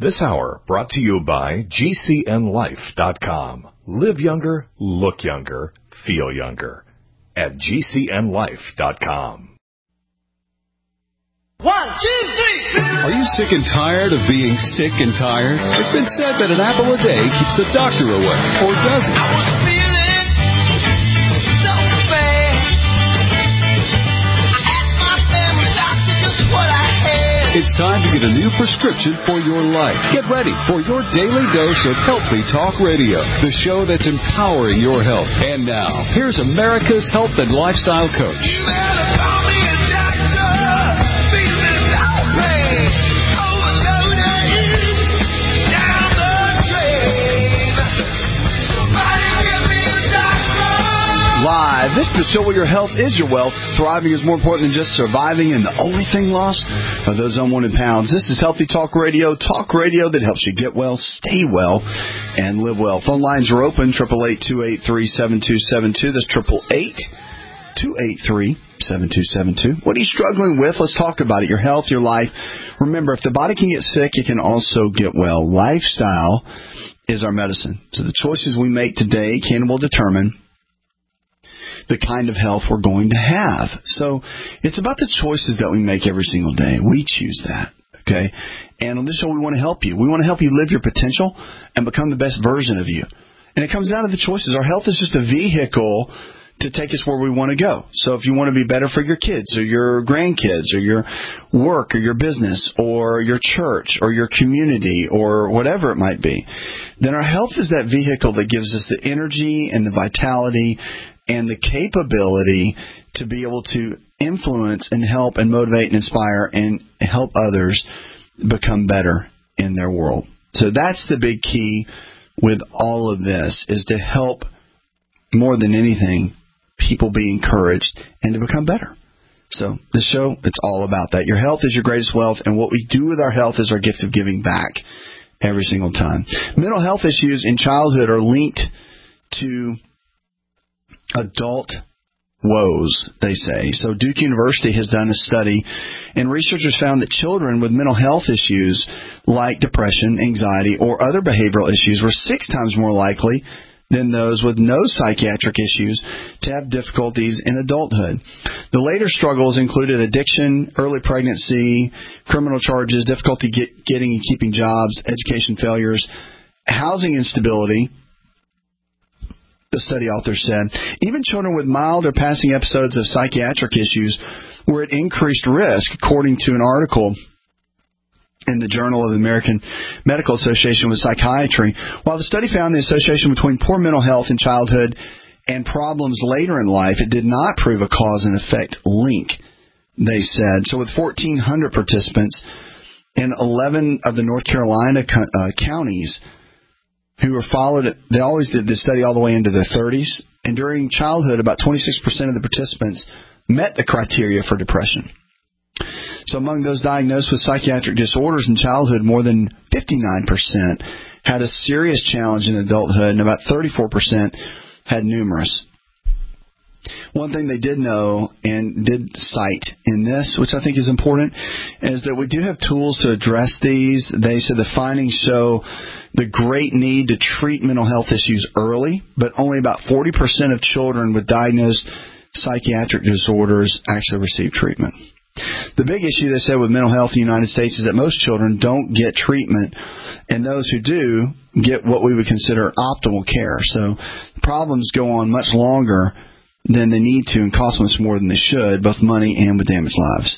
This hour brought to you by GCNLife.com. Live younger, look younger, feel younger. At GCNLife.com. 1, 2, 3. Are you sick and tired of being sick and tired? It's been said that an apple a day keeps the doctor away, or does it? I was feeling so bad. I asked my family doctor just what I had. It's time to get a new prescription for your life. Get ready for your daily dose of Healthy Talk Radio, the show that's empowering your health. And now, here's America's health and lifestyle coach. You better call me a doctor. Feeling so bad. Overloaded. Down the drain. Somebody give me a doctor. Live. This is the show where your health is your wealth. Thriving is more important than just surviving, and the only thing lost are those unwanted pounds. This is Healthy Talk Radio that helps you get well, stay well, and live well. Phone lines are open, 888-283-7272. That's 888-283-7272. What are you struggling with? Let's talk about it. Your health, your life. Remember, if the body can get sick, it can also get well. Lifestyle is our medicine. So the choices we make today will determine the kind of health we're going to have. So it's about the choices that we make every single day. We choose that, okay? And on this show, we want to help you. We want to help you live your potential and become the best version of you. And it comes down to the choices. Our health is just a vehicle to take us where we want to go. So if you want to be better for your kids or your grandkids or your work or your business or your church or your community or whatever it might be, then our health is that vehicle that gives us the energy and the vitality and the capability to be able to influence and help and motivate and inspire and help others become better in their world. So that's the big key with all of this, is to help, more than anything, people be encouraged and to become better. So this show, it's all about that. Your health is your greatest wealth, and what we do with our health is our gift of giving back every single time. Mental health issues in childhood are linked to adult woes, they say. So Duke University has done a study, and researchers found that children with mental health issues like depression, anxiety, or other behavioral issues were 6 times more likely than those with no psychiatric issues to have difficulties in adulthood. The later struggles included addiction, early pregnancy, criminal charges, difficulty getting and keeping jobs, education failures, housing instability. The study author said, even children with mild or passing episodes of psychiatric issues were at increased risk, according to an article in the Journal of the American Medical Association with Psychiatry. While the study found the association between poor mental health in childhood and problems later in life, it did not prove a cause and effect link, they said. So with 1,400 participants in 11 of the North Carolina counties, who were followed, they always did this study all the way into their 30s, and during childhood, about 26% of the participants met the criteria for depression. So among those diagnosed with psychiatric disorders in childhood, more than 59% had a serious challenge in adulthood, and about 34% had numerous. One thing they did know and did cite in this, which I think is important, is that we do have tools to address these. They said the findings show the great need to treat mental health issues early, but only about 40% of children with diagnosed psychiatric disorders actually receive treatment. The big issue, they said, with mental health in the United States is that most children don't get treatment, and those who do get what we would consider optimal care. So problems go on much longer than they need to and cost much more than they should, both money and with damaged lives.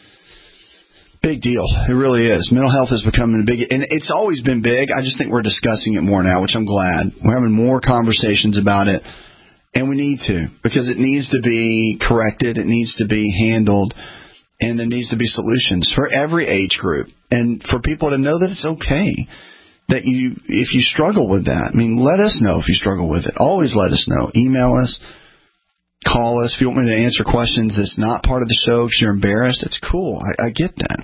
Big deal. It really is. Mental health is becoming a big, and it's always been big. I just think we're discussing it more now, which I'm glad. We're having more conversations about it, and we need to, because it needs to be corrected, it needs to be handled, and there needs to be solutions for every age group, and for people to know that it's okay. That if you struggle with that, I mean, let us know if you struggle with it. Always let us know. Email us. Call us. If you want me to answer questions that's not part of the show because you're embarrassed, it's cool. I get that.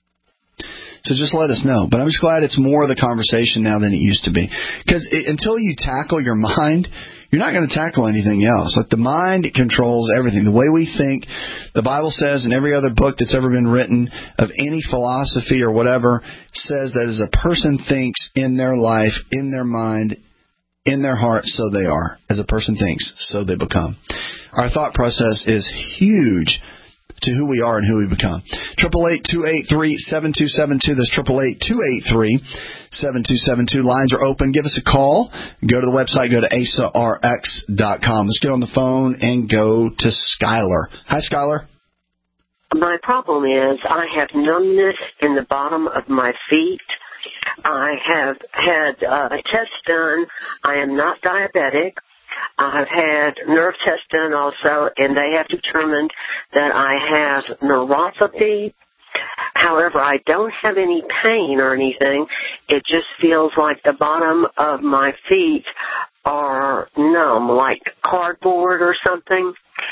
So just let us know. But I'm just glad it's more of the conversation now than it used to be. Because until you tackle your mind you're not going to tackle anything else. Like the mind controls everything. The way we think, the Bible says, in every other book that's ever been written of any philosophy or whatever, says that as a person thinks in their life, in their mind, in their heart, so they are. As a person thinks, so they become. Our thought process is huge to who we are and who we become. 888-283-7272. That's 888-283-7272. Lines are open. Give us a call. Go to the website. Go to AsaRx.com. Let's get on the phone and go to Skylar. Hi, Skylar. My problem is I have numbness in the bottom of my feet. I have had a test done. I am not diabetic. I've had nerve tests done also, and they have determined that I have neuropathy. However, I don't have any pain or anything. It just feels like the bottom of my feet are numb, like cardboard or something.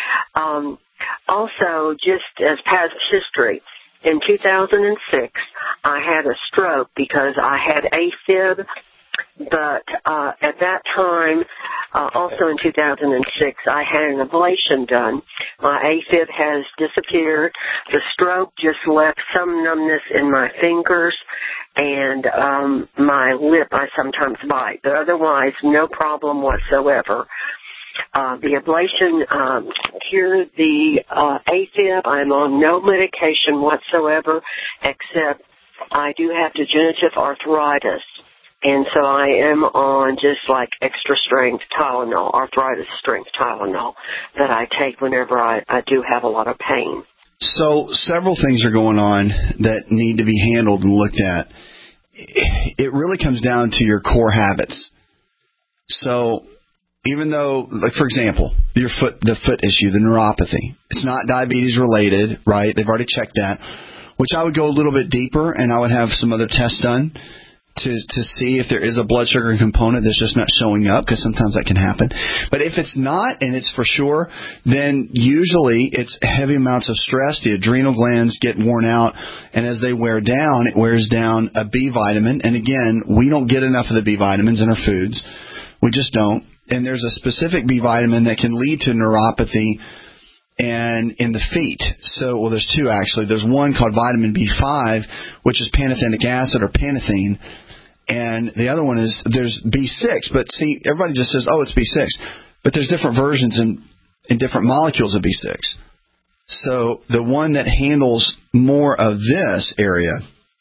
Also, just as past history, in 2006, I had a stroke because I had AFib. But at that time, also in 2006, I had an ablation done. My AFib has disappeared. The stroke just left some numbness in my fingers, and my lip I sometimes bite. But otherwise, no problem whatsoever. The ablation cured the AFib. I'm on no medication whatsoever, except I do have degenerative arthritis. And so I am on just like extra strength Tylenol, arthritis strength Tylenol, that I take whenever I do have a lot of pain. So several things are going on that need to be handled and looked at. It really comes down to your core habits. So even though, like for example, the foot issue, the neuropathy, it's not diabetes related, right? They've already checked that, which I would go a little bit deeper and I would have some other tests done to see if there is a blood sugar component that's just not showing up, because sometimes that can happen. But if it's not, and it's for sure, then usually it's heavy amounts of stress. The adrenal glands get worn out, and as they wear down, it wears down a B vitamin. And again, we don't get enough of the B vitamins in our foods. We just don't. And there's a specific B vitamin that can lead to neuropathy and in the feet. So, well, there's two actually. There's one called vitamin B5, which is pantothenic acid or panathine. And the other one is, there's B6. But see, everybody just says, oh, it's B6. But there's different versions in different molecules of B6. So the one that handles more of this area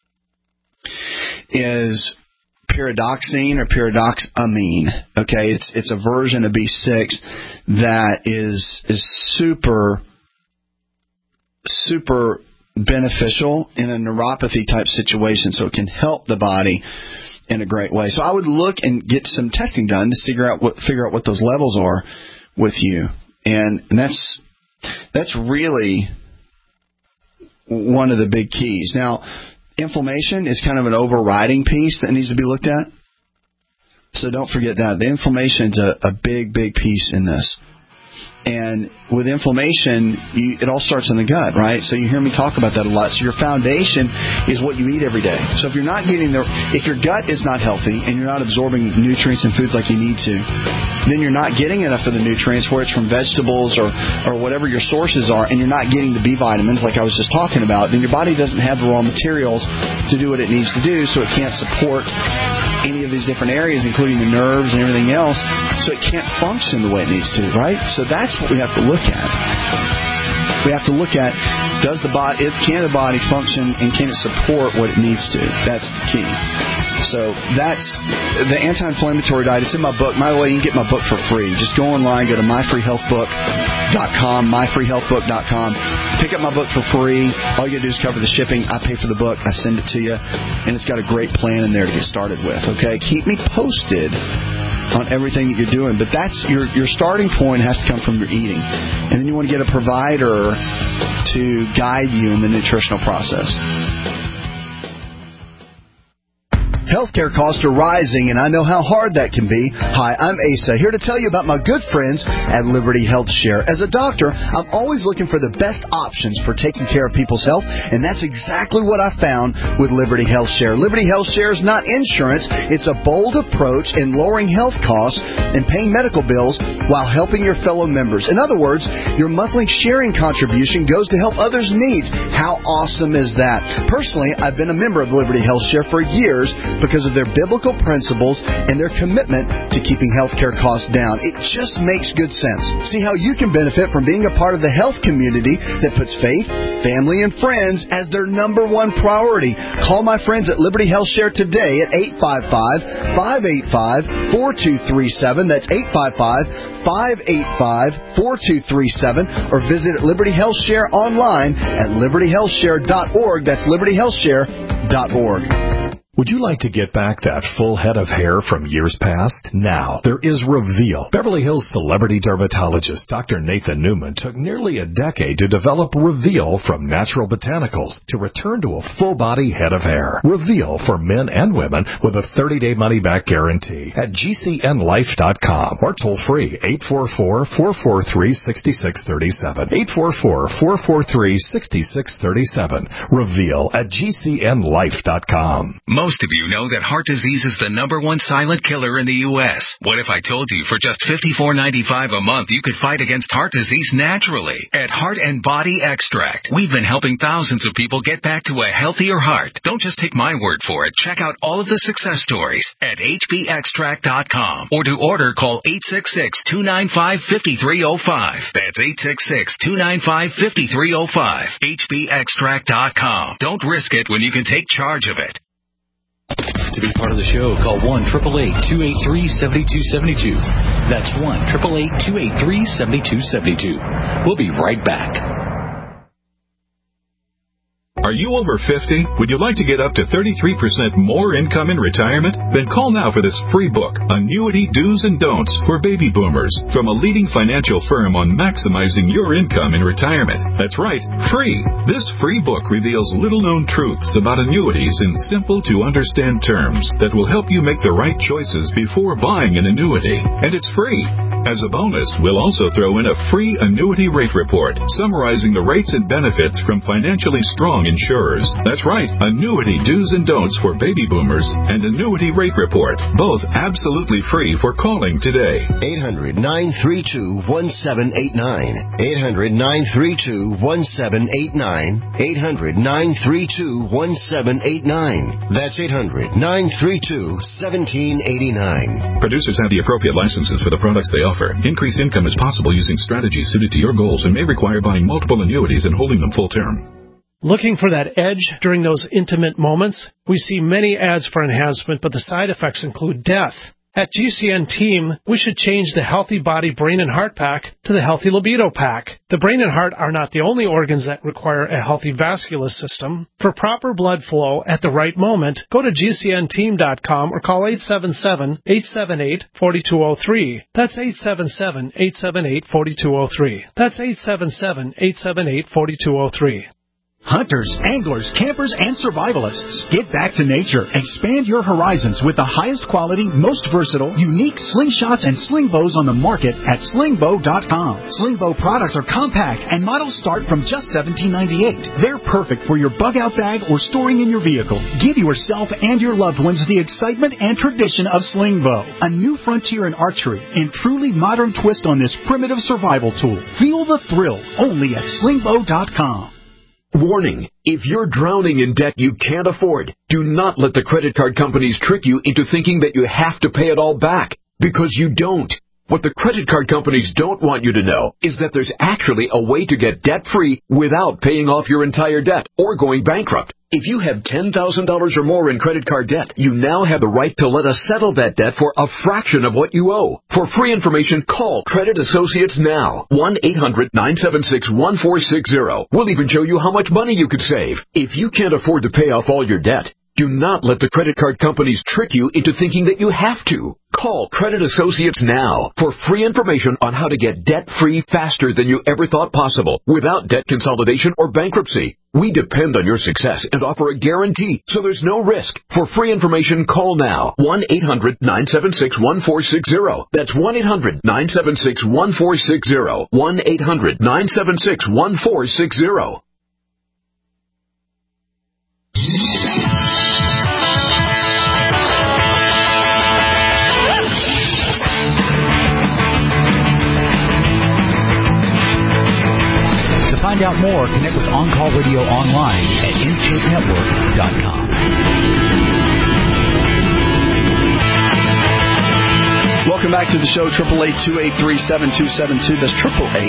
is pyridoxine or pyridoxamine. Okay, it's a version of B6 that is super beneficial in a neuropathy type situation, so it can help the body in a great way. So I would look and get some testing done to figure out what those levels are with you, and that's really one of the big keys. Now, inflammation is kind of an overriding piece that needs to be looked at. So don't forget that. The inflammation is a big piece in this. And with inflammation, it all starts in the gut, right? So you hear me talk about that a lot. So your foundation is what you eat every day. So if you're not getting if your gut is not healthy and you're not absorbing nutrients and foods like you need to, then you're not getting enough of the nutrients, whether it's from vegetables or whatever your sources are, and you're not getting the B vitamins like I was just talking about, then your body doesn't have the raw materials to do what it needs to do, so it can't support any of these different areas, including the nerves and everything else, so it can't function the way it needs to, right? So that's what we have to look at. We have to look at, can the body function and can it support what it needs to? That's the key. So that's the anti-inflammatory diet. It's in my book. By the way, you can get my book for free. Just go online, go to myfreehealthbook.com, myfreehealthbook.com. Pick up my book for free. All you got to do is cover the shipping. I pay for the book. I send it to you. And it's got a great plan in there to get started with. Okay? Keep me posted on everything that you're doing. But that's your starting point has to come from your eating. And then you want to get a provider to guide you in the nutritional process. Healthcare costs are rising, and I know how hard that can be. Hi, I'm Asa, here to tell you about my good friends at Liberty Health Share. As a doctor, I'm always looking for the best options for taking care of people's health, and that's exactly what I found with Liberty Health Share. Liberty Health Share is not insurance. It's a bold approach in lowering health costs and paying medical bills while helping your fellow members. In other words, your monthly sharing contribution goes to help others' needs. How awesome is that? Personally, I've been a member of Liberty Health Share for years because of their biblical principles and their commitment to keeping healthcare costs down. It just makes good sense. See how you can benefit from being a part of the health community that puts faith, family, and friends as their number one priority. Call my friends at Liberty Health Share today at 855-585-4237. That's 855-585-4237. Or visit Liberty Health Share online at libertyhealthshare.org. That's libertyhealthshare.org. Would you like to get back that full head of hair from years past? Now, there is Reveal. Beverly Hills celebrity dermatologist Dr. Nathan Newman took nearly a decade to develop Reveal from natural botanicals to return to a full-body head of hair. Reveal for men and women with a 30-day money-back guarantee at GCNlife.com or toll-free 844-443-6637. 844-443-6637. Reveal at GCNlife.com. Most of you know that heart disease is the #1 silent killer in the U.S. What if I told you for just $54.95 a month you could fight against heart disease naturally? At Heart and Body Extract, we've been helping thousands of people get back to a healthier heart. Don't just take my word for it. Check out all of the success stories at hbextract.com. Or to order, call 866-295-5305. That's 866-295-5305. hbextract.com. Don't risk it when you can take charge of it. To be part of the show, call 1-888-283-7272. That's 1-888-283-7272. We'll be right back. Are you over 50? Would you like to get up to 33% more income in retirement? Then call now for this free book, Annuity Do's and Don'ts for Baby Boomers, from a leading financial firm on maximizing your income in retirement. That's right, free. This free book reveals little-known truths about annuities in simple-to-understand terms that will help you make the right choices before buying an annuity. And it's free. As a bonus, we'll also throw in a free annuity rate report summarizing the rates and benefits from financially strong insurers. That's right, Annuity Do's and Don'ts for Baby Boomers and Annuity Rate Report, both absolutely free for calling today. 800-932-1789. 800-932-1789. 800-932-1789. That's 800-932-1789. Producers have the appropriate licenses for the products they offer. Increased income is possible using strategies suited to your goals and may require buying multiple annuities and holding them full term. Looking for that edge during those intimate moments? We see many ads for enhancement, but the side effects include death. At GCN Team, we should change the Healthy Body, Brain, and Heart Pack to the Healthy Libido Pack. The brain and heart are not the only organs that require a healthy vascular system. For proper blood flow at the right moment, go to GCNteam.com or call 877-878-4203. That's 877-878-4203. That's 877-878-4203. Hunters, anglers, campers, and survivalists, get back to nature. Expand your horizons with the highest quality, most versatile, unique slingshots and sling bows on the market at slingbow.com. Slingbow products are compact and models start from just $17.98. They're perfect for your bug-out bag or storing in your vehicle. Give yourself and your loved ones the excitement and tradition of Slingbow, a new frontier in archery and truly modern twist on this primitive survival tool. Feel the thrill only at slingbow.com. Warning, if you're drowning in debt you can't afford, do not let the credit card companies trick you into thinking that you have to pay it all back, because you don't. What the credit card companies don't want you to know is that there's actually a way to get debt-free without paying off your entire debt or going bankrupt. If you have $10,000 or more in credit card debt, you now have the right to let us settle that debt for a fraction of what you owe. For free information, call Credit Associates now. 1-800-976-1460. We'll even show you how much money you could save. If you can't afford to pay off all your debt, do not let the credit card companies trick you into thinking that you have to. Call Credit Associates now for free information on how to get debt-free faster than you ever thought possible without debt consolidation or bankruptcy. We depend on your success and offer a guarantee, so there's no risk. For free information, call now. 1-800-976-1460. That's 1-800-976-1460. 1-800-976-1460. To find out more, connect with On Call Radio online at InShapeNetwork.com. Welcome back to the show, 888-283-7272. That's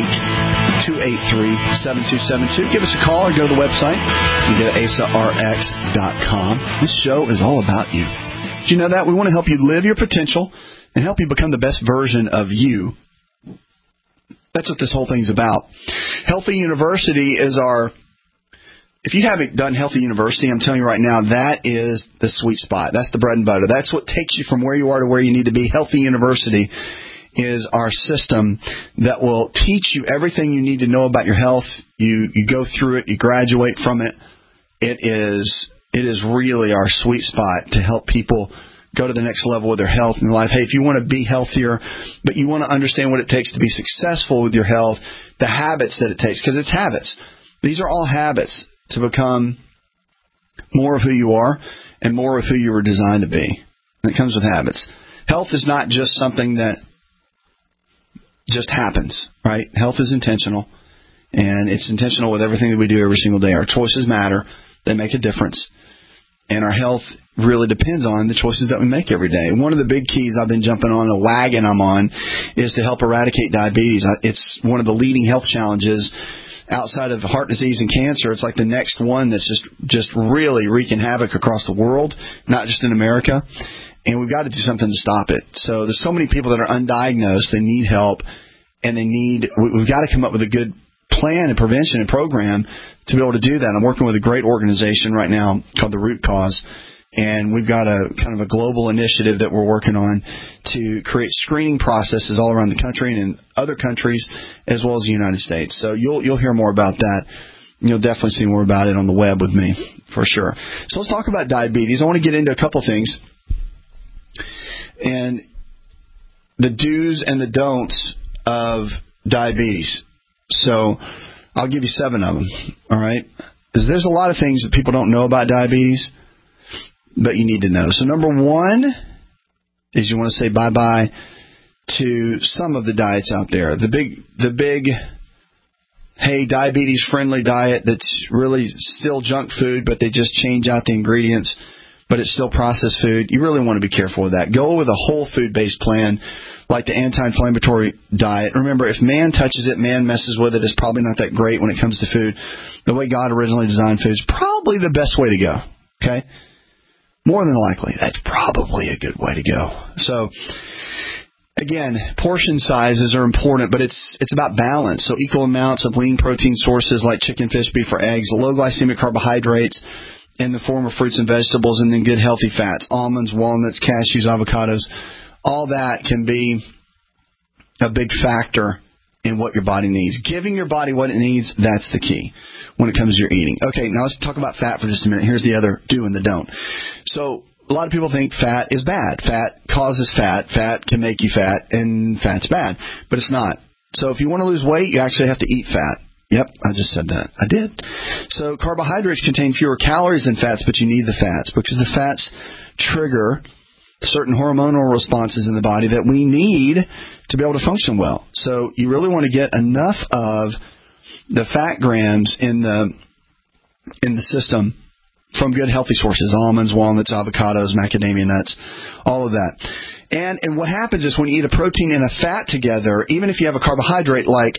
888-283-7272. Give us a call or go to the website. You can go to AsaRx.com. This show is all about you. Did you know that? We want to help you live your potential and help you become the best version of you. That's what this whole thing's about. Healthy University is our... If you haven't done Healthy University, I'm telling you right now, that is the sweet spot. That's the bread and butter. That's what takes you from where you are to where you need to be. Healthy University is our system that will teach you everything you need to know about your health. You go through it. You graduate from it. It is really our sweet spot to help people go to the next level with their health and life. Hey, if you want to be healthier, but you want to understand what it takes to be successful with your health, the habits that it takes, because it's habits. These are all habits to become more of who you are and more of who you were designed to be. And it comes with habits. Health is not just something that just happens, right? Health is intentional, and it's intentional with everything that we do every single day. Our choices matter. They make a difference. And our health really depends on the choices that we make every day. And one of the big keys I've been jumping on, a wagon I'm on, is to help eradicate diabetes. It's one of the leading health challenges outside of heart disease and cancer. It's like the next one that's just really wreaking havoc across the world, not just in America. And we've got to do something to stop it. So there's so many people that are undiagnosed. They need help, and we've got to come up with a good plan and prevention and program to be able to do that. I'm working with a great organization right now called The Root Cause, and we've got a kind of a global initiative that we're working on to create screening processes all around the country and in other countries as well as the United States. So you'll hear more about that. You'll definitely see more about it on the web with me for sure. So let's talk about diabetes. I want to get into a couple things and the do's and the don'ts of diabetes. So I'll give you 7 of them, all right? Because there's a lot of things that people don't know about diabetes, but you need to know. So number 1 is you want to say bye-bye to some of the diets out there. The big, hey, diabetes-friendly diet that's really still junk food, but they just change out the ingredients, but it's still processed food. You really want to be careful with that. Go with a whole food-based plan, like the anti-inflammatory diet. Remember, if man touches it, man messes with it. It's probably not that great when it comes to food. The way God originally designed food is probably the best way to go, okay? More than likely, that's probably a good way to go. So, again, portion sizes are important, but it's about balance. So equal amounts of lean protein sources like chicken, fish, beef, or eggs, low glycemic carbohydrates in the form of fruits and vegetables, and then good healthy fats, almonds, walnuts, cashews, avocados. All that can be a big factor in what your body needs. Giving your body what it needs, that's the key when it comes to your eating. Okay, now let's talk about fat for just a minute. Here's the other do and the don't. So a lot of people think fat is bad. Fat causes fat. Fat can make you fat, and fat's bad. But it's not. So if you want to lose weight, you actually have to eat fat. Yep, I just said that. I did. So carbohydrates contain fewer calories than fats, but you need the fats because the fats trigger certain hormonal responses in the body that we need to be able to function well. So you really want to get enough of the fat grams in the system from good healthy sources, almonds, walnuts, avocados, macadamia nuts, all of that. And what happens is when you eat a protein and a fat together, even if you have a carbohydrate like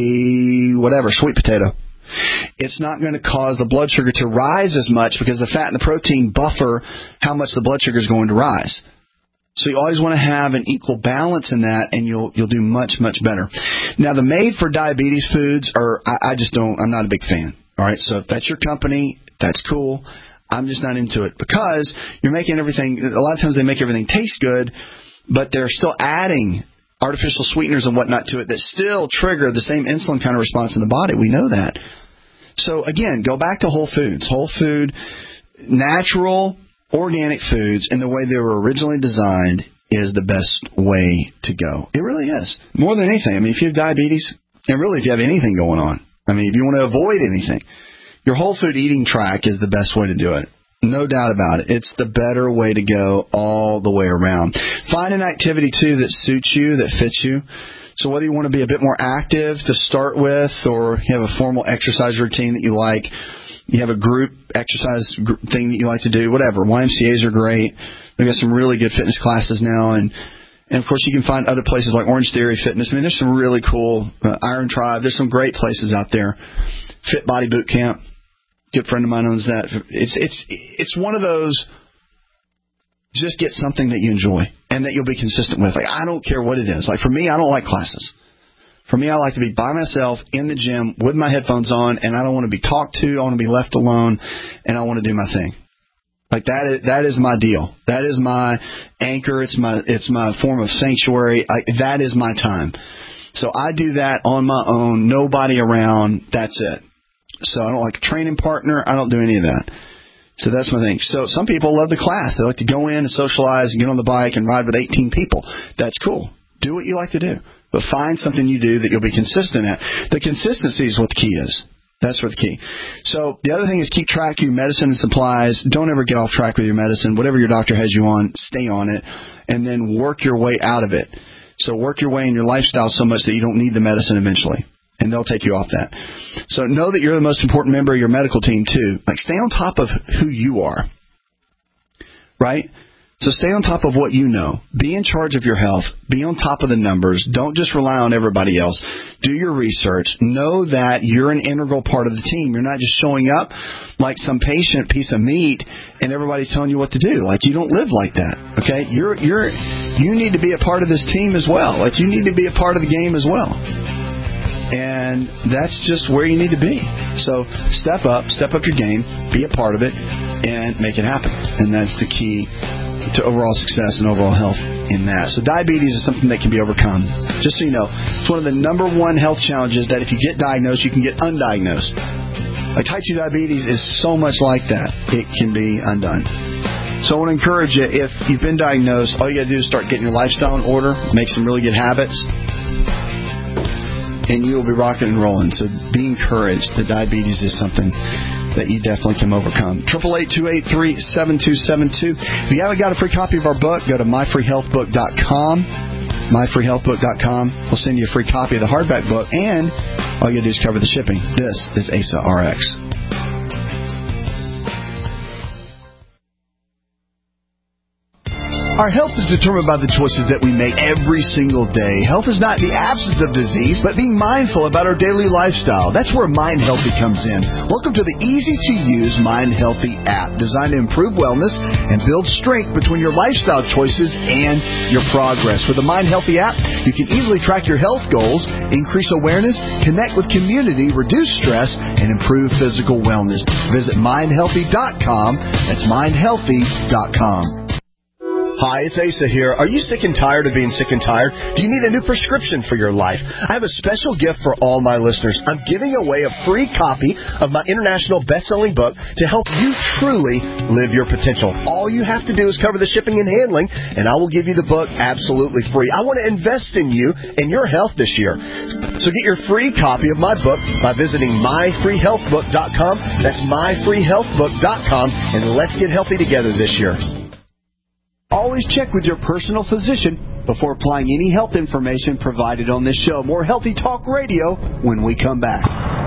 a sweet potato, it's not going to cause the blood sugar to rise as much because the fat and the protein buffer how much the blood sugar is going to rise. So you always want to have an equal balance in that, and you'll do much, much better. Now, the made-for-diabetes foods I'm not a big fan. All right, so if that's your company, that's cool. I'm just not into it because you're making everything, a lot of times they make everything taste good, but they're still adding artificial sweeteners and whatnot to it that still trigger the same insulin kind of response in the body. We know that. So, again, go back to whole foods. Whole food, natural, organic foods, and the way they were originally designed is the best way to go. It really is. More than anything. I mean, if you have diabetes, and really if you have anything going on, I mean, if you want to avoid anything, your whole food eating track is the best way to do it. No doubt about it. It's the better way to go all the way around. Find an activity, too, that suits you, that fits you. So whether you want to be a bit more active to start with, or you have a formal exercise routine that you like, you have a group exercise thing that you like to do, whatever. YMCAs are great. They've got some really good fitness classes now. And of course, you can find other places like Orange Theory Fitness. I mean, there's some really cool Iron Tribe. There's some great places out there. Fit Body Boot Camp. Good friend of mine owns that. It's one of those, just get something that you enjoy and that you'll be consistent with. Like, I don't care what it is. Like, for me, I don't like classes. For me, I like to be by myself in the gym with my headphones on, and I don't want to be talked to. I want to be left alone, and I want to do my thing. Like, that is my deal. That is my anchor. It's my form of sanctuary. That is my time. So I do that on my own, nobody around. That's it. So I don't like a training partner. I don't do any of that. So that's my thing. So some people love the class. They like to go in and socialize and get on the bike and ride with 18 people. That's cool. Do what you like to do. But find something you do that you'll be consistent at. The consistency is what the key is. That's where the key. So the other thing is keep track of your medicine and supplies. Don't ever get off track with your medicine. Whatever your doctor has you on, stay on it. And then work your way out of it. So work your way in your lifestyle so much that you don't need the medicine eventually. And they'll take you off that. So know that you're the most important member of your medical team, too. Like, stay on top of who you are. Right? So stay on top of what you know. Be in charge of your health. Be on top of the numbers. Don't just rely on everybody else. Do your research. Know that you're an integral part of the team. You're not just showing up like some patient piece of meat and everybody's telling you what to do. Like, you don't live like that. Okay? You need to be a part of this team as well. Like, you need to be a part of the game as well. And that's just where you need to be. So step up your game, be a part of it, and make it happen. And that's the key to overall success and overall health in that. So diabetes is something that can be overcome. Just so you know, it's one of the number one health challenges that if you get diagnosed, you can get undiagnosed. Like, type 2 diabetes is so much like that. It can be undone. So I want to encourage you, if you've been diagnosed, all you got to do is start getting your lifestyle in order, make some really good habits, and you will be rocking and rolling. So be encouraged that diabetes is something that you definitely can overcome. 888-283-7272. If you haven't got a free copy of our book, go to myfreehealthbook.com. myfreehealthbook.com. We'll send you a free copy of the hardback book, and all you got to do is cover the shipping. This is ASA RX. Our health is determined by the choices that we make every single day. Health is not the absence of disease, but being mindful about our daily lifestyle. That's where Mind Healthy comes in. Welcome to the easy-to-use Mind Healthy app, designed to improve wellness and build strength between your lifestyle choices and your progress. With the Mind Healthy app, you can easily track your health goals, increase awareness, connect with community, reduce stress, and improve physical wellness. Visit mindhealthy.com. That's mindhealthy.com. Hi, it's Asa here. Are you sick and tired of being sick and tired? Do you need a new prescription for your life? I have a special gift for all my listeners. I'm giving away a free copy of my international best-selling book to help you truly live your potential. All you have to do is cover the shipping and handling, and I will give you the book absolutely free. I want to invest in you and your health this year. So get your free copy of my book by visiting myfreehealthbook.com. That's myfreehealthbook.com, and let's get healthy together this year. Always check with your personal physician before applying any health information provided on this show. More Healthy Talk Radio when we come back.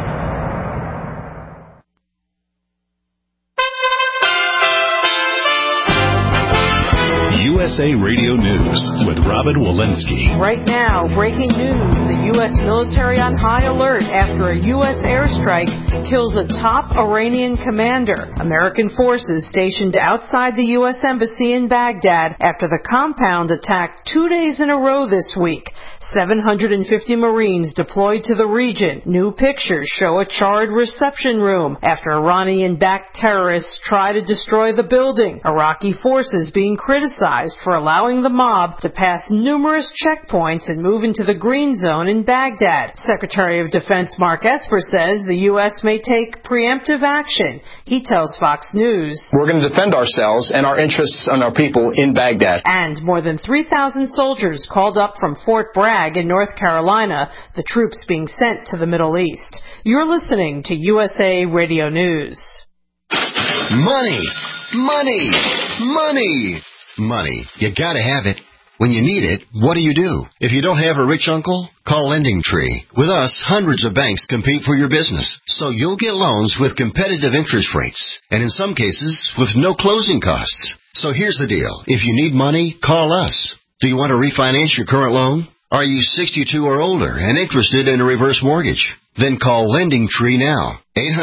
USA Radio News with Robin Walensky. Right now, breaking news. The U.S. military on high alert after a U.S. airstrike kills a top Iranian commander. American forces stationed outside the U.S. Embassy in Baghdad after the compound attacked 2 days in a row this week. 750 Marines deployed to the region. New pictures show a charred reception room after Iranian-backed terrorists try to destroy the building. Iraqi forces being criticized criticized for allowing the mob to pass numerous checkpoints and move into the green zone in Baghdad. Secretary of Defense Mark Esper says the U.S. may take preemptive action. He tells Fox News, "We're going to defend ourselves and our interests and our people in Baghdad." And more than 3,000 soldiers called up from Fort Bragg in North Carolina, the troops being sent to the Middle East. You're listening to USA Radio News. Money, money, money, money. You gotta have it. When you need it, what do? If you don't have a rich uncle, call LendingTree. With us, hundreds of banks compete for your business, so you'll get loans with competitive interest rates, and in some cases, with no closing costs. So here's the deal. If you need money, call us. Do you want to refinance your current loan? Are you 62 or older and interested in a reverse mortgage? Then call LendingTree now.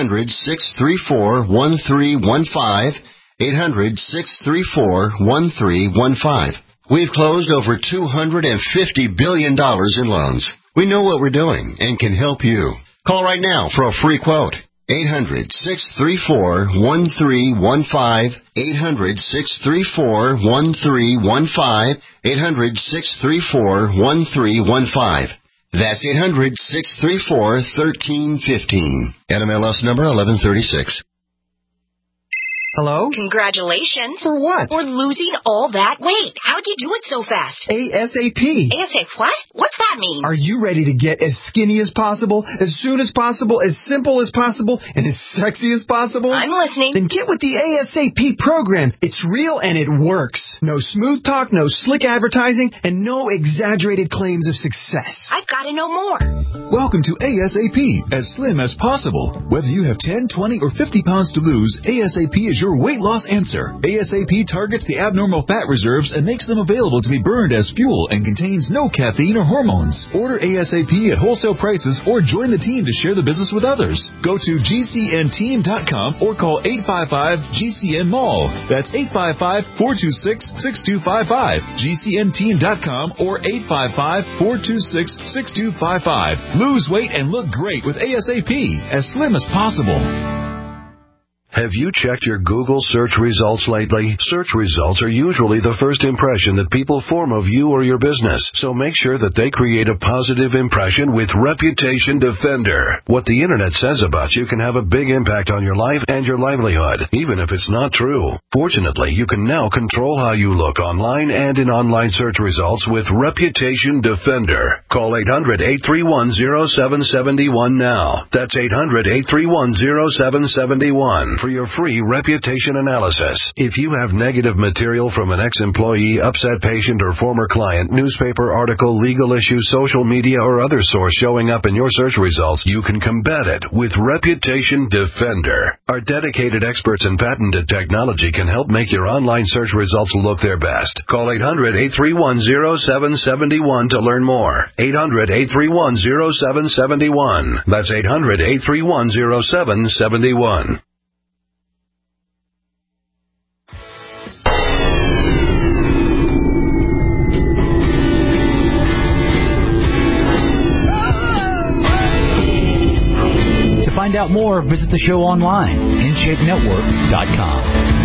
800-634-1315. 800-634-1315. We've closed over $250 billion in loans. We know what we're doing and can help you. Call right now for a free quote. 800-634-1315. 800-634-1315. 800-634-1315. That's 800-634-1315. NMLS number 1136. Hello? Congratulations. For what? For losing all that weight. How'd you do it so fast? ASAP. ASAP what? What's that mean? Are you ready to get as skinny as possible, as soon as possible, as simple as possible, and as sexy as possible? I'm listening. Then get with the ASAP program. It's real and it works. No smooth talk, no slick advertising, and no exaggerated claims of success. I've got to know more. Welcome to ASAP, as slim as possible. Whether you have 10, 20, or 50 pounds to lose, ASAP is your weight loss answer. ASAP targets the abnormal fat reserves and makes them available to be burned as fuel and contains no caffeine or hormones. Order ASAP at wholesale prices or join the team to share the business with others. Go to GCNteam.com or call 855-GCN-MALL. That's 855-426-6255. GCNteam.com or 855-426-6255. Lose weight and look great with ASAP, as slim as possible. Have you checked your Google search results lately? Search results are usually the first impression that people form of you or your business, so make sure that they create a positive impression with Reputation Defender. What the internet says about you can have a big impact on your life and your livelihood, even if it's not true. Fortunately, you can now control how you look online and in online search results with Reputation Defender. Call 800-831-0771 now. That's 800-831-0771. For your free reputation analysis. If you have negative material from an ex-employee, upset patient, or former client, newspaper article, legal issue, social media, or other source showing up in your search results, you can combat it with Reputation Defender. Our dedicated experts in patented technology can help make your online search results look their best. Call 800-831-0771 to learn more. 800-831-0771. That's 800-831-0771. To find out more, visit the show online, InShapeNetwork.com.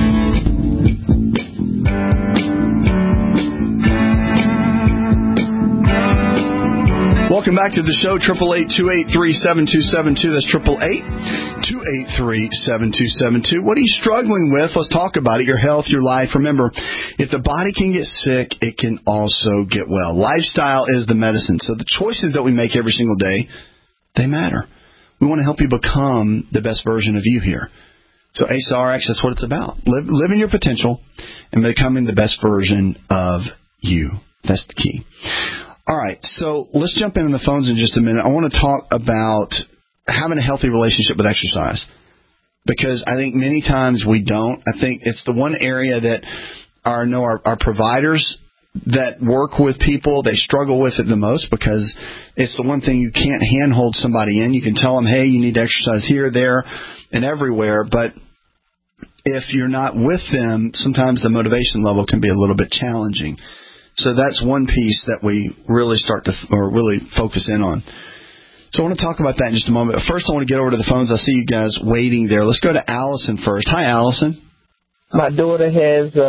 Welcome back to the show, 888-283-7272. That's 888-283-7272. What are you struggling with? Let's talk about it. Your health, your life. Remember, if the body can get sick, it can also get well. Lifestyle is the medicine. So the choices that we make every single day, they matter. We want to help you become the best version of you here. So ACRX, that's what it's about. Living your potential and becoming the best version of you. That's the key. All right, so let's jump into the phones in just a minute. I want to talk about having a healthy relationship with exercise, because I think many times we don't. I think it's the one area that our providers that work with people, they struggle with it the most, because it's the one thing you can't handhold somebody in. You can tell them, hey, you need to exercise here, there, and everywhere, but if you're not with them, sometimes the motivation level can be a little bit challenging. So that's one piece that we really really focus in on. So I want to talk about that in just a moment. But first, I want to get over to the phones. I see you guys waiting there. Let's go to Allison first. Hi, Allison. My daughter has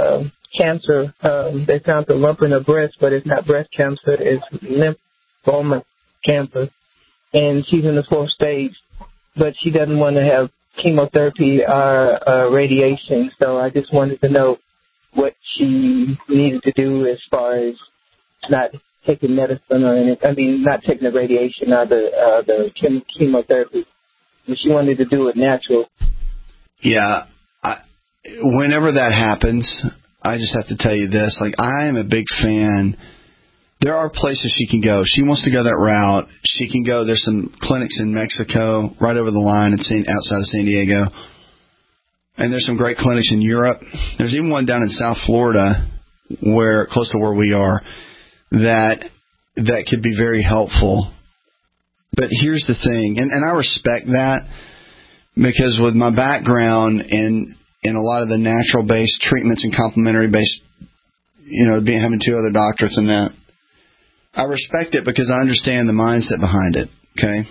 cancer. They found the lump in her breast, but it's not breast cancer. It's lymphoma cancer. And she's in the 4th stage, but she doesn't want to have chemotherapy or radiation. So I just wanted to know what she needed to do as far as not taking medicine or anything. I mean, not taking the radiation or the chemotherapy. But she wanted to do it natural. Yeah. Whenever that happens, I just have to tell you this. Like, I am a big fan. There are places she can go. She wants to go that route. She can go. There's some clinics in Mexico, right over the line outside of San Diego. And there's some great clinics in Europe. There's even one down in South Florida, close to where we are, that could be very helpful. But here's the thing, and I respect that, because with my background in a lot of the natural-based treatments and complementary-based, having 2 other doctorates in that, I respect it because I understand the mindset behind it, okay?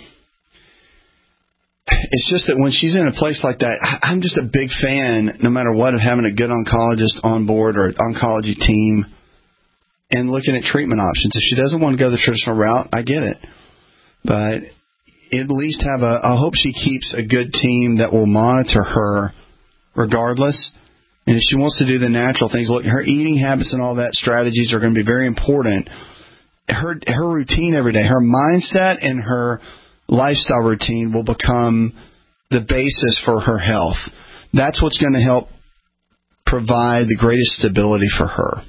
It's just that when she's in a place like that, I'm just a big fan, no matter what, of having a good oncologist on board or an oncology team and looking at treatment options. If she doesn't want to go the traditional route, I get it. But at least I hope she keeps a good team that will monitor her regardless. And if she wants to do the natural things, look, her eating habits and all that strategies are going to be very important. Her routine every day, her mindset and her lifestyle routine will become the basis for her health. That's what's going to help provide the greatest stability for her.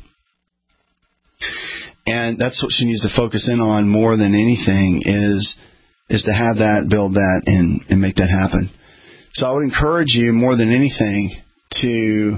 And that's what she needs to focus in on more than anything is to have that, build that, and make that happen. So I would encourage you more than anything to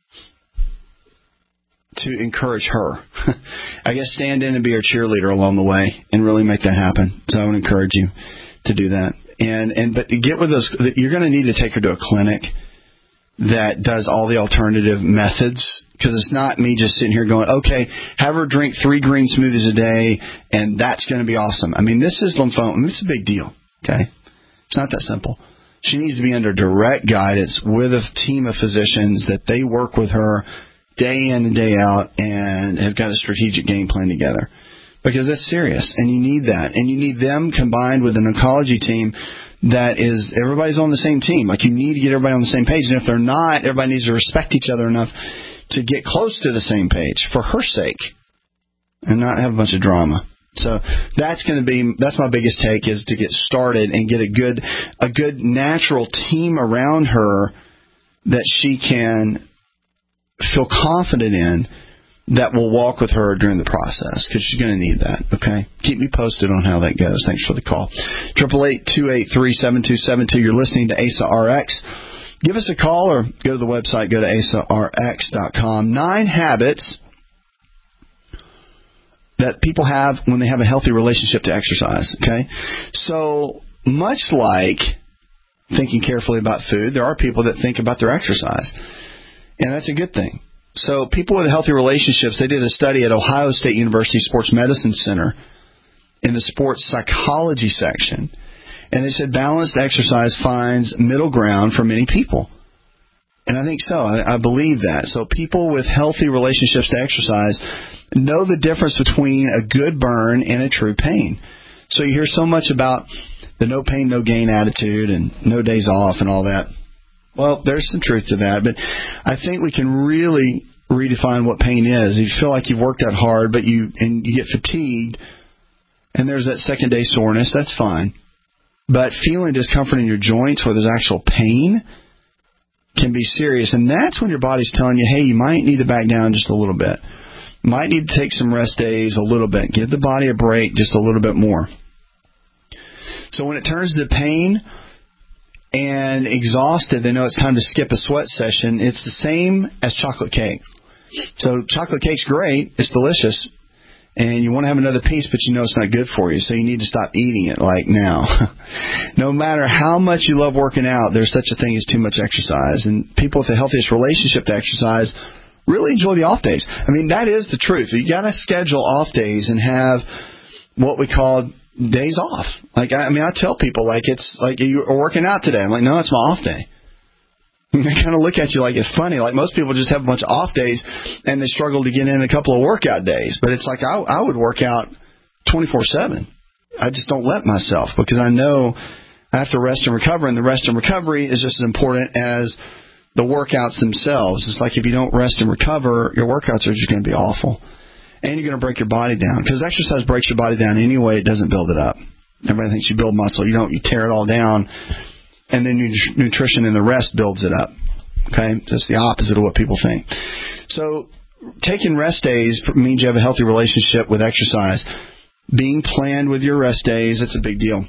encourage her. I guess stand in and be her cheerleader along the way and really make that happen. So I would encourage you to do that. But get with those. You're going to need to take her to a clinic that does all the alternative methods, because it's not me just sitting here going, okay, have her drink 3 green smoothies a day and that's going to be awesome. I mean, this is lymphoma. I mean, it's a big deal, okay? It's not that simple. She needs to be under direct guidance with a team of physicians that they work with her day in and day out and have got a strategic game plan together, because that's serious, and you need that. And you need them combined with an oncology team that is, everybody's on the same team. Like, you need to get everybody on the same page, and if they're not, everybody needs to respect each other enough to get close to the same page for her sake and not have a bunch of drama. So that's my biggest take, is to get started and get a good natural team around her that she can feel confident in, that will walk with her during the process, because she's going to need that, okay? Keep me posted on how that goes. Thanks for the call. 888-283-7272. You're listening to ASA RX. Give us a call or go to the website, go to asarx.com. 9 habits that people have when they have a healthy relationship to exercise, okay? So much like thinking carefully about food, there are people that think about their exercise, and that's a good thing. So people with healthy relationships, they did a study at Ohio State University Sports Medicine Center in the sports psychology section, and they said balanced exercise finds middle ground for many people. And I think so. I believe that. So people with healthy relationships to exercise know the difference between a good burn and a true pain. So you hear so much about the no pain, no gain attitude and no days off and all that. Well, there's some truth to that, but I think we can really redefine what pain is. You feel like you've worked out hard, but you get fatigued, and there's that second day soreness. That's fine. But feeling discomfort in your joints where there's actual pain can be serious, and that's when your body's telling you, hey, you might need to back down just a little bit. Might need to take some rest days a little bit. Give the body a break just a little bit more. So when it turns to pain and exhausted, they know it's time to skip a sweat session. It's the same as chocolate cake. So chocolate cake's great. It's delicious. And you want to have another piece, but you know it's not good for you, so you need to stop eating it like now. No matter how much you love working out, there's such a thing as too much exercise. And people with the healthiest relationship to exercise really enjoy the off days. I mean, that is the truth. You got to schedule off days and have what we call days off. Like, I tell people, like, it's like you're working out today. I'm like, no, it's my off day. They kind of look at you like it's funny. Like most people just have a bunch of off days and they struggle to get in a couple of workout days. But it's like I would work out 24/7. I just don't let myself because I know I have to rest and recover, and the rest and recovery is just as important as the workouts themselves. It's like if you don't rest and recover, your workouts are just going to be awful. And you're going to break your body down because exercise breaks your body down anyway. It doesn't build it up. Everybody thinks you build muscle. You don't. You tear it all down. And then nutrition and the rest builds it up. Okay? That's the opposite of what people think. So taking rest days means you have a healthy relationship with exercise. Being planned with your rest days, that's a big deal.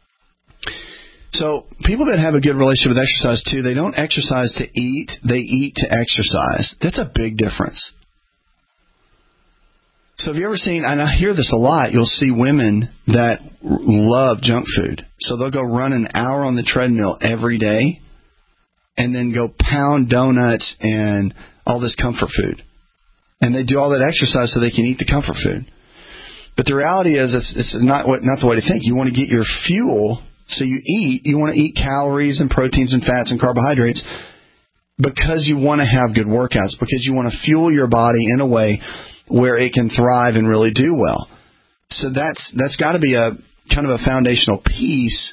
So people that have a good relationship with exercise, too, they don't exercise to eat. They eat to exercise. That's a big difference. So have you ever seen, and I hear this a lot, you'll see women that love junk food. So they'll go run an hour on the treadmill every day and then go pound donuts and all this comfort food. And they do all that exercise so they can eat the comfort food. But the reality is it's not the way to think. You want to get your fuel, so you eat. You want to eat calories and proteins and fats and carbohydrates because you want to have good workouts, because you want to fuel your body in a way where it can thrive and really do well. So that's got to be a kind of a foundational piece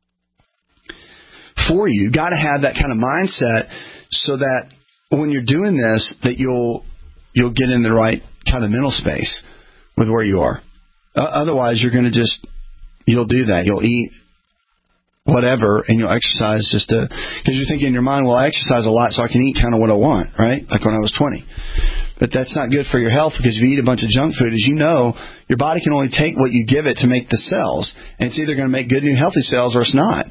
for you. You've got to have that kind of mindset so that when you're doing this, that you'll get in the right kind of mental space with where you are. Otherwise, you'll do that. You'll eat whatever, and you'll exercise because you're thinking in your mind, well, I exercise a lot so I can eat kind of what I want, right? Like when I was 20. But that's not good for your health because if you eat a bunch of junk food, as you know, your body can only take what you give it to make the cells. And it's either going to make good, new, healthy cells or it's not.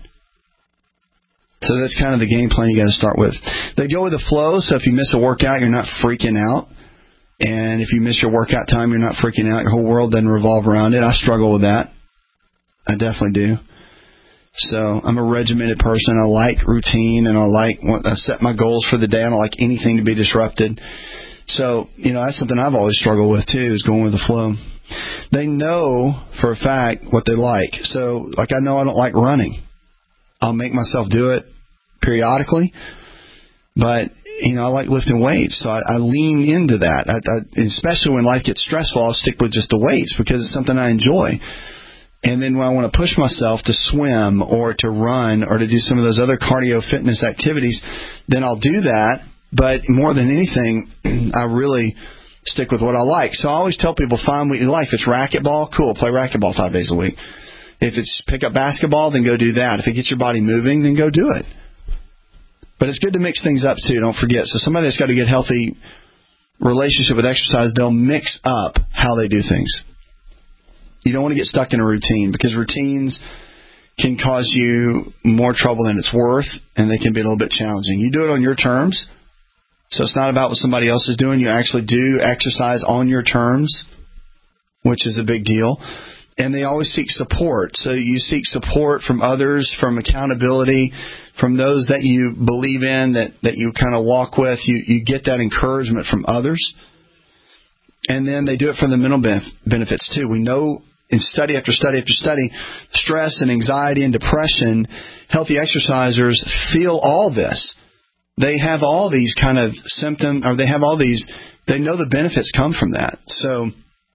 So that's kind of the game plan you got to start with. They go with the flow, so if you miss a workout, you're not freaking out. And if you miss your workout time, you're not freaking out. Your whole world doesn't revolve around it. I struggle with that. I definitely do. So I'm a regimented person. I like routine, and I set my goals for the day. I don't like anything to be disrupted. So, that's something I've always struggled with, too, is going with the flow. They know for a fact what they like. So, I know I don't like running. I'll make myself do it periodically. But, I like lifting weights. So I lean into that. Especially when life gets stressful, I'll stick with just the weights because it's something I enjoy. And then when I want to push myself to swim or to run or to do some of those other cardio fitness activities, then I'll do that. But more than anything, I really stick with what I like. So I always tell people, find what you like. If it's racquetball, cool, play racquetball 5 days a week. If it's pick up basketball, then go do that. If it gets your body moving, then go do it. But it's good to mix things up, too. Don't forget. So somebody that's got a good, healthy relationship with exercise, they'll mix up how they do things. You don't want to get stuck in a routine because routines can cause you more trouble than it's worth, and they can be a little bit challenging. You do it on your terms. So it's not about what somebody else is doing. You actually do exercise on your terms, which is a big deal. And they always seek support. So you seek support from others, from accountability, from those that you believe in, that you kind of walk with. You get that encouragement from others. And then they do it for the mental benefits, too. We know in study after study after study, stress and anxiety and depression, healthy exercisers feel all this. They have all these kind of symptoms, or they know the benefits come from that. So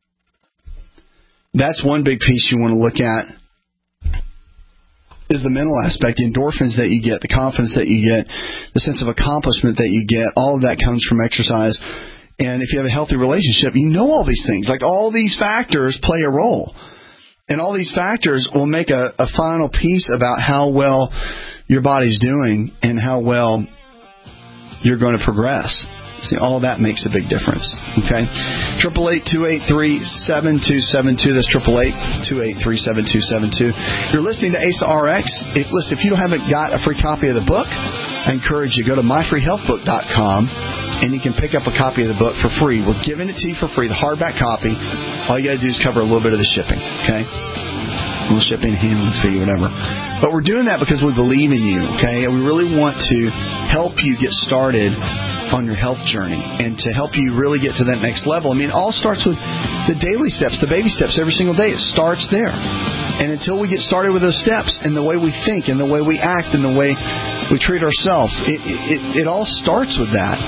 that's one big piece you want to look at is the mental aspect, the endorphins that you get, the confidence that you get, the sense of accomplishment that you get. All of that comes from exercise. And if you have a healthy relationship, you know all these things. Like all these factors play a role. And all these factors will make a final piece about how well your body's doing and how well you're going to progress. See, all that makes a big difference. Okay? 888-283-7272. That's 888-283-7272. You're listening to ASA RX. If you haven't got a free copy of the book, I encourage you to go to myfreehealthbook.com and you can pick up a copy of the book for free. We're giving it to you for free, the hardback copy. All you got to do is cover a little bit of the shipping. Okay? A little shipping, handling fee, whatever. But we're doing that because we believe in you, okay? And we really want to help you get started on your health journey and to help you really get to that next level. I mean, it all starts with the daily steps, the baby steps every single day. It starts there. And until we get started with those steps and the way we think and the way we act and the way we treat ourselves, it all starts with that.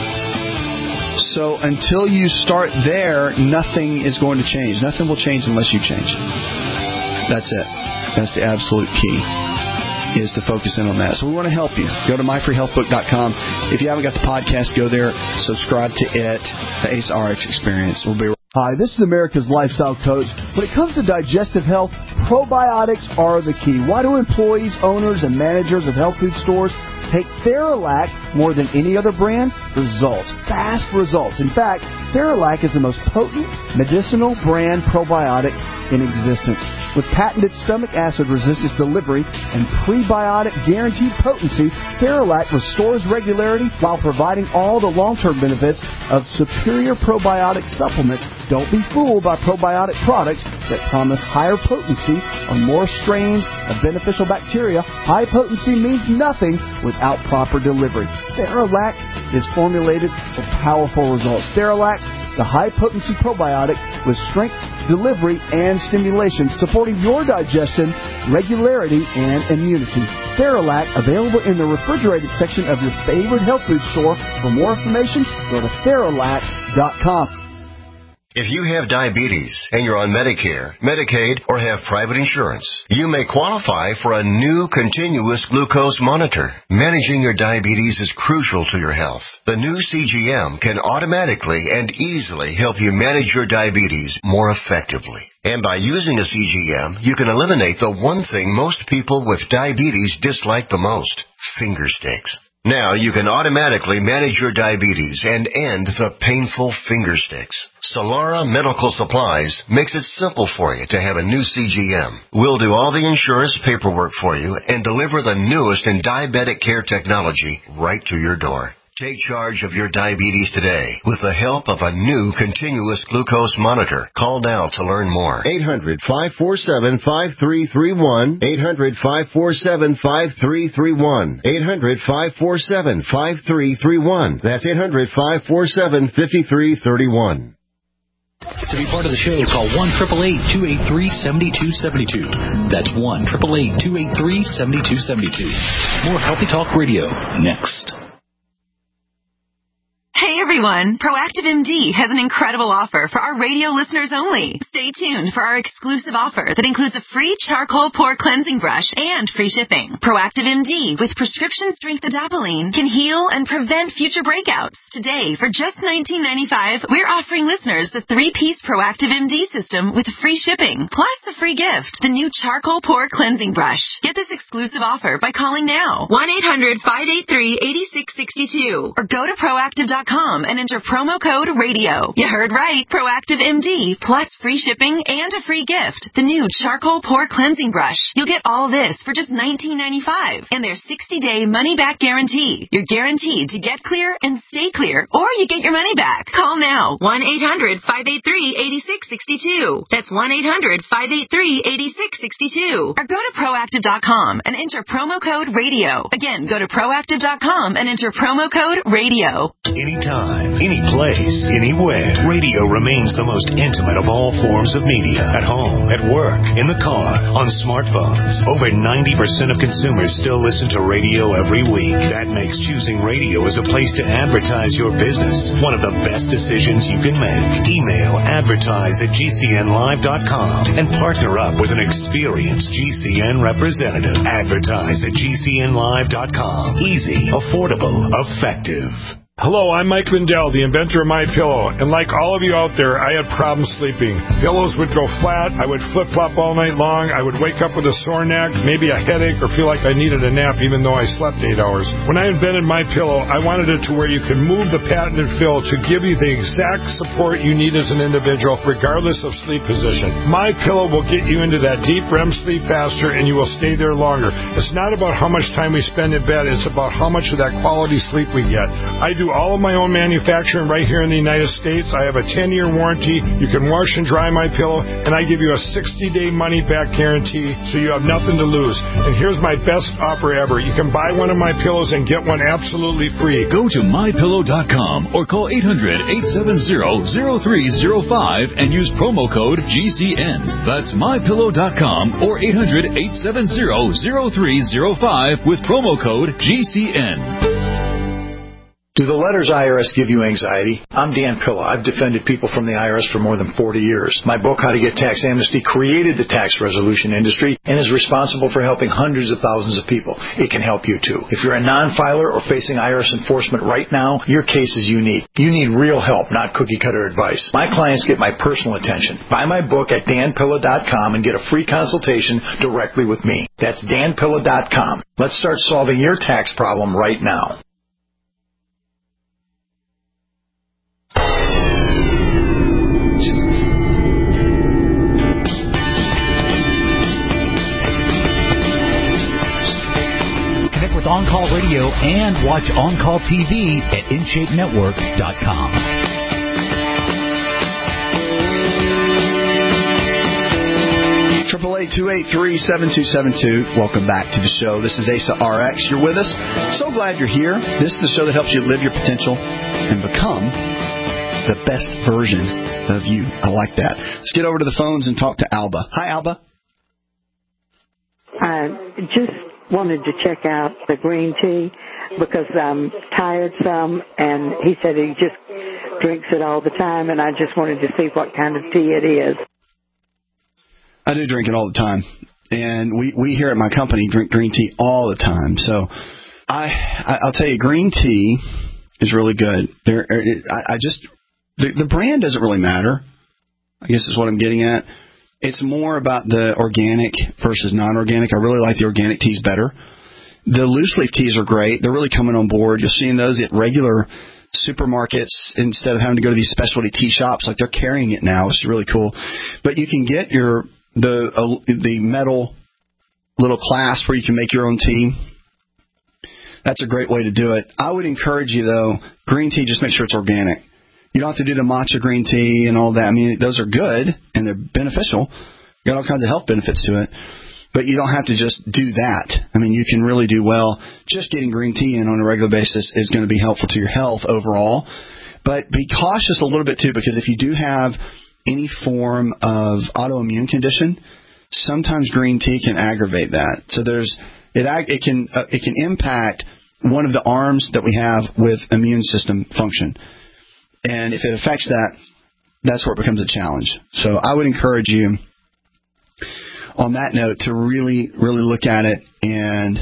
So until you start there, nothing is going to change. Nothing will change unless you change. That's it. That's the absolute key, is to focus in on that. So we want to help you. Go to myfreehealthbook.com. If you haven't got the podcast, go there, subscribe to it, the Ace RX Experience. We'll be right back. Hi, this is America's Lifestyle Coach. When it comes to digestive health, probiotics are the key. Why do employees, owners, and managers of health food stores take Theralac more than any other brand? Results. Fast results. In fact, Theralac is the most potent medicinal brand probiotic in existence. With patented stomach acid resistance delivery and prebiotic guaranteed potency, Theralac restores regularity while providing all the long-term benefits of superior probiotic supplements. Don't be fooled by probiotic products that promise higher potency or more strains of beneficial bacteria. High potency means nothing without proper delivery. Theralac is formulated for powerful results. Theralac, the high-potency probiotic with strength, delivery, and stimulation, supporting your digestion, regularity, and immunity. Theralac, available in the refrigerated section of your favorite health food store. For more information, go to Theralac.com. If you have diabetes and you're on Medicare, Medicaid, or have private insurance, you may qualify for a new continuous glucose monitor. Managing your diabetes is crucial to your health. The new CGM can automatically and easily help you manage your diabetes more effectively. And by using a CGM, you can eliminate the one thing most people with diabetes dislike the most: finger sticks. Now you can automatically manage your diabetes and end the painful finger sticks. Solara Medical Supplies makes it simple for you to have a new CGM. We'll do all the insurance paperwork for you and deliver the newest in diabetic care technology right to your door. Take charge of your diabetes today with the help of a new continuous glucose monitor. Call now to learn more. 800-547-5331. 800-547-5331. 800-547-5331. That's 800-547-5331. To be part of the show, call 1-888-283-7272. That's 1-888-283-7272. More Healthy Talk Radio next. Hey everyone, Proactive MD has an incredible offer for our radio listeners only. Stay tuned for our exclusive offer that includes a free charcoal pore cleansing brush and free shipping. Proactive MD with prescription strength adapalene can heal and prevent future breakouts. Today, for just $19.95, we're offering listeners the 3-piece Proactive MD system with free shipping, plus a free gift, the new charcoal pore cleansing brush. Get this exclusive offer by calling now, 1-800-583-8662, or go to Proactive.com and enter promo code RADIO. You heard right. Proactive MD plus free shipping and a free gift, the new charcoal pore cleansing brush. You'll get all this for just $19.95 and their 60-day money-back guarantee. You're guaranteed to get clear and stay clear, or you get your money back. Call now, 1-800-583-8662. That's 1-800-583-8662. Or go to Proactive.com and enter promo code RADIO. Again, go to Proactive.com and enter promo code RADIO. Anytime, any place, anywhere, radio remains the most intimate of all forms of media. At home, at work, in the car, on smartphones. Over 90% of consumers still listen to radio every week. That makes choosing radio as a place to advertise your business one of the best decisions you can make. Email advertise@gcnlive.com and partner up with an experienced GCN representative. Advertise@gcnlive.com. Easy, affordable, effective. Hello, I'm Mike Lindell, the inventor of MyPillow, and like all of you out there, I had problems sleeping. Pillows would go flat, I would flip-flop all night long, I would wake up with a sore neck, maybe a headache, or feel like I needed a nap even though I slept 8 hours. When I invented MyPillow, I wanted it to where you can move the patented fill to give you the exact support you need as an individual, regardless of sleep position. MyPillow will get you into that deep REM sleep faster, and you will stay there longer. It's not about how much time we spend in bed, it's about how much of that quality sleep we get. I do do all of my own manufacturing right here in the United States. I have a 10-year warranty. You can wash and dry my pillow, and I give you a 60-day money-back guarantee, so you have nothing to lose. And here's my best offer ever. You can buy one of my pillows and get one absolutely free. Go to mypillow.com or call 800-870-0305 and use promo code GCN. That's mypillow.com or 800-870-0305 with promo code GCN. Do the letters IRS give you anxiety? I'm Dan Pilla. I've defended people from the IRS for more than 40 years. My book, How to Get Tax Amnesty, created the tax resolution industry and is responsible for helping hundreds of thousands of people. It can help you too. If you're a non-filer or facing IRS enforcement right now, your case is unique. You need real help, not cookie-cutter advice. My clients get my personal attention. Buy my book at danpilla.com and get a free consultation directly with me. That's danpilla.com. Let's start solving your tax problem right now. With On-Call Radio and watch On-Call TV at InShapeNetwork.com. 888-283-7272. Welcome back to the show. This is Asa RX. You're with us. So glad you're here. This is the show that helps you live your potential and become the best version of you. I like that. Let's get over to the phones and talk to Alba. Hi, Alba. Just wanted to check out the green tea because I'm tired some, and he said he just drinks it all the time, and I just wanted to see what kind of tea it is. I do drink it all the time, and we here at my company drink green tea all the time. So I'll tell you, green tea is really good. The brand doesn't really matter, I guess is what I'm getting at. It's more about the organic versus non-organic. I really like the organic teas better. The loose leaf teas are great. They're really coming on board. You're seeing those at regular supermarkets instead of having to go to these specialty tea shops. Like, they're carrying it now, which is really cool. But you can get the metal little class where you can make your own tea. That's a great way to do it. I would encourage you, though, green tea, just make sure it's organic. You don't have to do the matcha green tea and all that. I mean, those are good and they're beneficial. Got all kinds of health benefits to it. But you don't have to just do that. I mean, you can really do well. Just getting green tea in on a regular basis is going to be helpful to your health overall. But be cautious a little bit, too, because if you do have any form of autoimmune condition, sometimes green tea can aggravate that. So it can impact one of the arms that we have with immune system function. And if it affects that, that's where it becomes a challenge. So I would encourage you, on that note, to really, really look at it and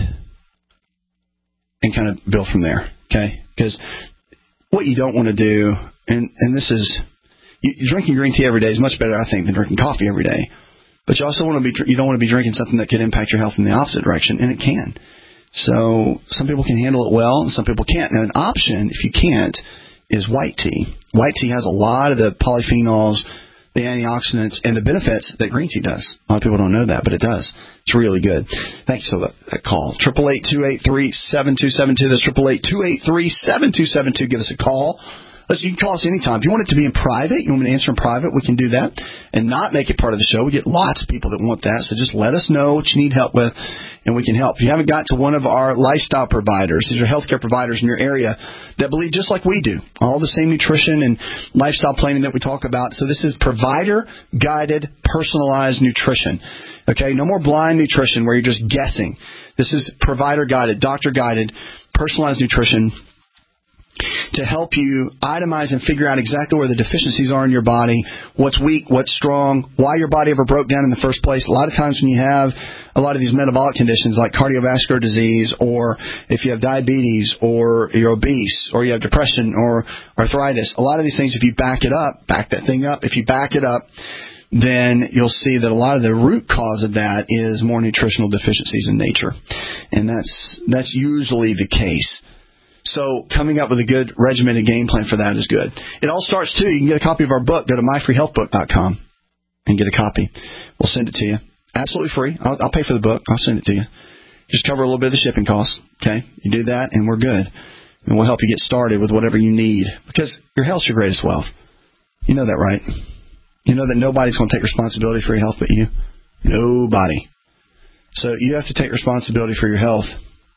kind of build from there, okay? Because what you don't want to do, and this is, drinking green tea every day is much better, I think, than drinking coffee every day. But you also you don't want to be drinking something that could impact your health in the opposite direction, and it can. So some people can handle it well, and some people can't. Now, an option, if you can't, is white tea. White tea has a lot of the polyphenols, the antioxidants, and the benefits that green tea does. A lot of people don't know that, but it does. It's really good. Thanks for that call. 888-283-7272. That's 888-283-7272. Give us a call. Listen, you can call us anytime. If you want it to be in private, you want me to answer in private, we can do that and not make it part of the show. We get lots of people that want that, so just let us know what you need help with, and we can help. If you haven't got to one of our lifestyle providers, these are healthcare providers in your area that believe just like we do, all the same nutrition and lifestyle planning that we talk about. So this is provider-guided, personalized nutrition. Okay, no more blind nutrition where you're just guessing. This is provider-guided, doctor-guided, personalized nutrition to help you itemize and figure out exactly where the deficiencies are in your body, what's weak, what's strong, why your body ever broke down in the first place. A lot of times when you have a lot of these metabolic conditions like cardiovascular disease, or if you have diabetes, or you're obese, or you have depression or arthritis, a lot of these things, if you back it up, then you'll see that a lot of the root cause of that is more nutritional deficiencies in nature. And that's usually the case. So coming up with a good regimented game plan for that is good. It all starts, too. You can get a copy of our book. Go to myfreehealthbook.com and get a copy. We'll send it to you. Absolutely free. I'll pay for the book. I'll send it to you. Just cover a little bit of the shipping costs. Okay? You do that, and we're good. and we'll help you get started with whatever you need, because your health's your greatest wealth. You know that, right? You know that nobody's going to take responsibility for your health but you. Nobody. So you have to take responsibility for your health.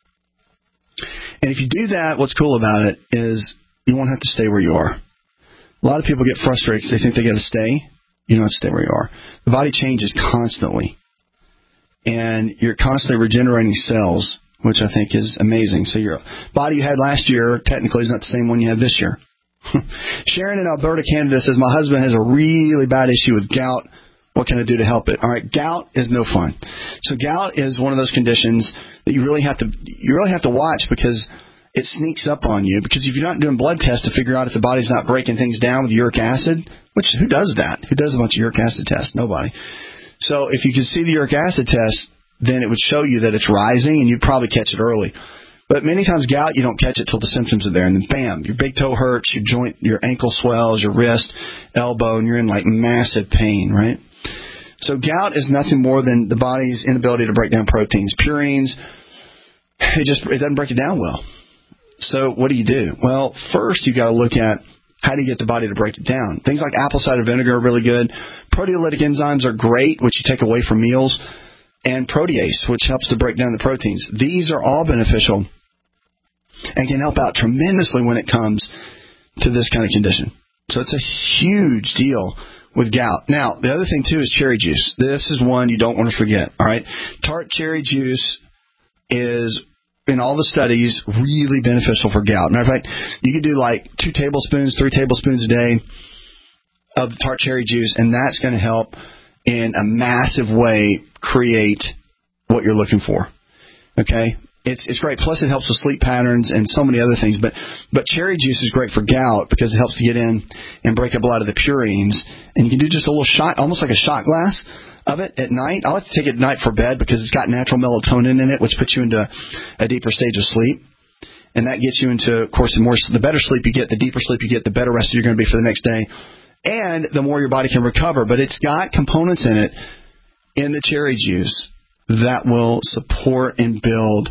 And if you do that, what's cool about it is you won't have to stay where you are. A lot of people get frustrated because they think they got to stay. You don't have to stay where you are. The body changes constantly. And you're constantly regenerating cells, which I think is amazing. So your body you had last year technically is not the same one you have this year. Sharon in Alberta, Canada says, my husband has a really bad issue with gout. What can I do to help it? All right, gout is no fun. So gout is one of those conditions that you really have to watch, because it sneaks up on you. Because if you're not doing blood tests to figure out if the body's not breaking things down with uric acid, which who does that? Who does a bunch of uric acid tests? Nobody. So if you can see the uric acid test, then it would show you that it's rising, and you'd probably catch it early. But many times gout, you don't catch it till the symptoms are there, and then bam, your big toe hurts, your joint, your ankle swells, your wrist, elbow, and you're in like massive pain, right? So gout is nothing more than the body's inability to break down proteins. Purines, it doesn't break it down well. So what do? Well, first you got to look at how do you get the body to break it down. Things like apple cider vinegar are really good. Proteolytic enzymes are great, which you take away from meals. And protease, which helps to break down the proteins. These are all beneficial and can help out tremendously when it comes to this kind of condition. So it's a huge deal with gout. Now, the other thing, too, is cherry juice. This is one you don't want to forget, all right? Tart cherry juice is, in all the studies, really beneficial for gout. Matter of fact, you could do like 2 tablespoons, 3 tablespoons a day of tart cherry juice, and that's going to help in a massive way create what you're looking for. Okay? It's great. Plus, it helps with sleep patterns and so many other things. But cherry juice is great for gout because it helps to get in and break up a lot of the purines. And you can do just a little shot, almost like a shot glass of it at night. I like to take it at night for bed because it's got natural melatonin in it, which puts you into a deeper stage of sleep. And that gets you into, of course, the better sleep you get, the deeper sleep you get, the better rested you're going to be for the next day. And the more your body can recover. But it's got components in it, in the cherry juice, that will support and build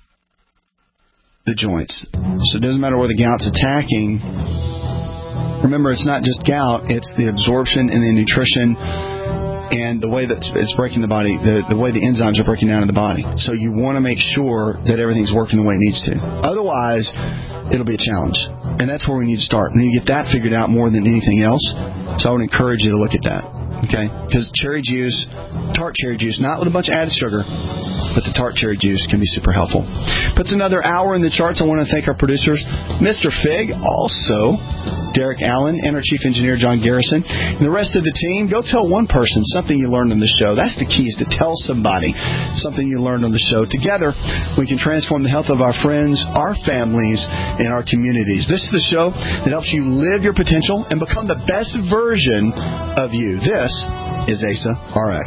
the joints. So it doesn't matter where the gout's attacking. Remember, it's not just gout, it's the absorption and the nutrition and the way that it's breaking the body, the way the enzymes are breaking down in the body. So you want to make sure that everything's working the way it needs to. Otherwise, it'll be a challenge. And that's where we need to start. We need to get that figured out more than anything else. So I would encourage you to look at that. Okay? Because cherry juice, tart cherry juice, not with a bunch of added sugar, but the tart cherry juice can be super helpful. Puts another hour in the charts. I want to thank our producers, Mr. Fig, also Derek Allen, and our chief engineer, John Garrison. And the rest of the team, go tell one person something you learned on the show. That's the key, is to tell somebody something you learned on the show. Together, we can transform the health of our friends, our families, and our communities. This is the show that helps you live your potential and become the best version of you. This is ASA RX.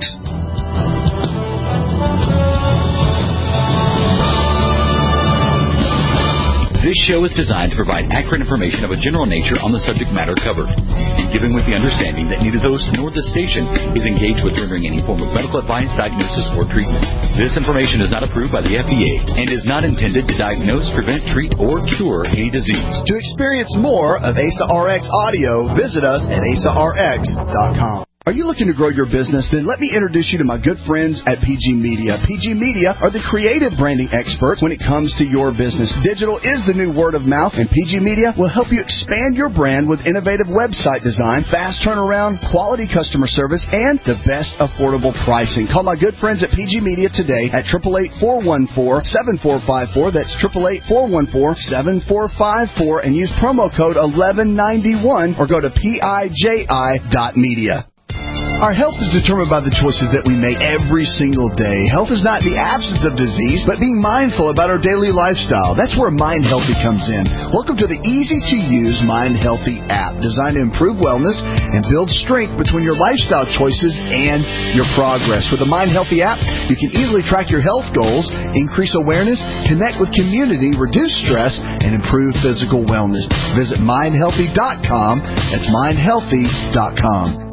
This show is designed to provide accurate information of a general nature on the subject matter covered, given with the understanding that neither host nor the station is engaged with rendering any form of medical advice, diagnosis, or treatment. This information is not approved by the FDA and is not intended to diagnose, prevent, treat, or cure any disease. To experience more of ASA RX audio, visit us at asarx.com. Are you looking to grow your business? Then let me introduce you to my good friends at PG Media. PG Media are the creative branding experts when it comes to your business. Digital is the new word of mouth, and PG Media will help you expand your brand with innovative website design, fast turnaround, quality customer service, and the best affordable pricing. Call my good friends at PG Media today at 888-414-7454. That's 888-414-7454, and use promo code 1191 or go to piji.media. Our health is determined by the choices that we make every single day. Health is not the absence of disease, but being mindful about our daily lifestyle. That's where Mind Healthy comes in. Welcome to the easy-to-use Mind Healthy app, designed to improve wellness and build strength between your lifestyle choices and your progress. With the Mind Healthy app, you can easily track your health goals, increase awareness, connect with community, reduce stress, and improve physical wellness. Visit mindhealthy.com. That's mindhealthy.com.